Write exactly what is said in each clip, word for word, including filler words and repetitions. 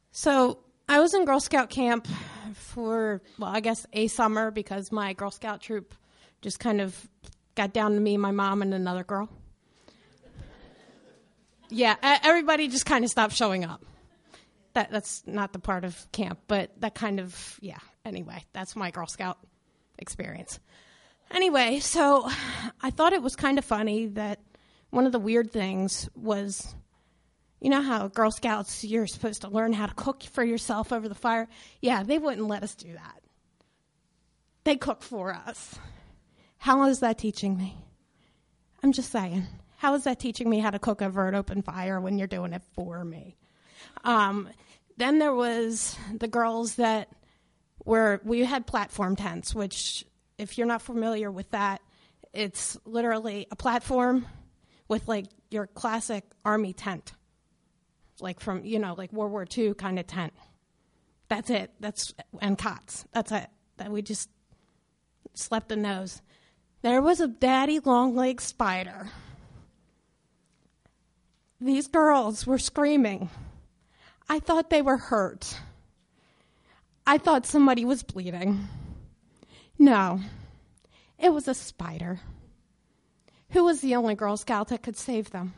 So I was in Girl Scout camp for, well, I guess a summer because my Girl Scout troop just kind of got down to me, my mom, and another girl. Yeah, everybody just kind of stopped showing up. That That's not the part of camp, but that kind of, yeah. Anyway, that's my Girl Scout experience. Anyway, so I thought it was kind of funny that one of the weird things was, you know how Girl Scouts, you're supposed to learn how to cook for yourself over the fire? Yeah, they wouldn't let us do that. They cook for us. How is that teaching me? I'm just saying. How is that teaching me how to cook over an open fire when you're doing it for me? Um, then there was the girls that were, we had platform tents, which, if you're not familiar with that, it's literally a platform with, like, your classic Army tent. Like from, you know, like World War Two kind of tent. That's it. That's, and cots. That's it. That we just slept in those. There was a daddy long-legged spider. These girls were screaming. I thought they were hurt. I thought somebody was bleeding. No, it was a spider. Who was the only Girl Scout that could save them?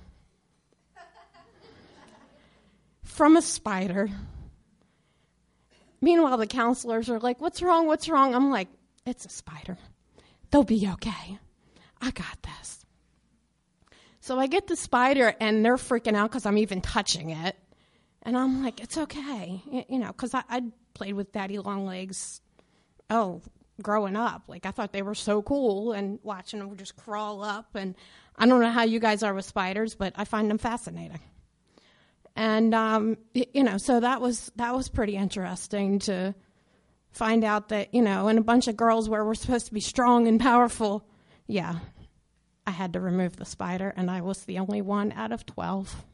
From a spider. Meanwhile, the counselors are like, what's wrong, what's wrong? I'm like, it's a spider. They'll be okay. I got this. So I get the spider, and they're freaking out because I'm even touching it. And I'm like, it's okay. You know, because I, I played with daddy long legs, oh, growing up. Like, I thought they were so cool, and watching them just crawl up. And I don't know how you guys are with spiders, but I find them fascinating. And, um, you know, so that was that was pretty interesting to find out that, you know, in a bunch of girls where we're supposed to be strong and powerful, yeah, I had to remove the spider, and I was the only one out of twelve.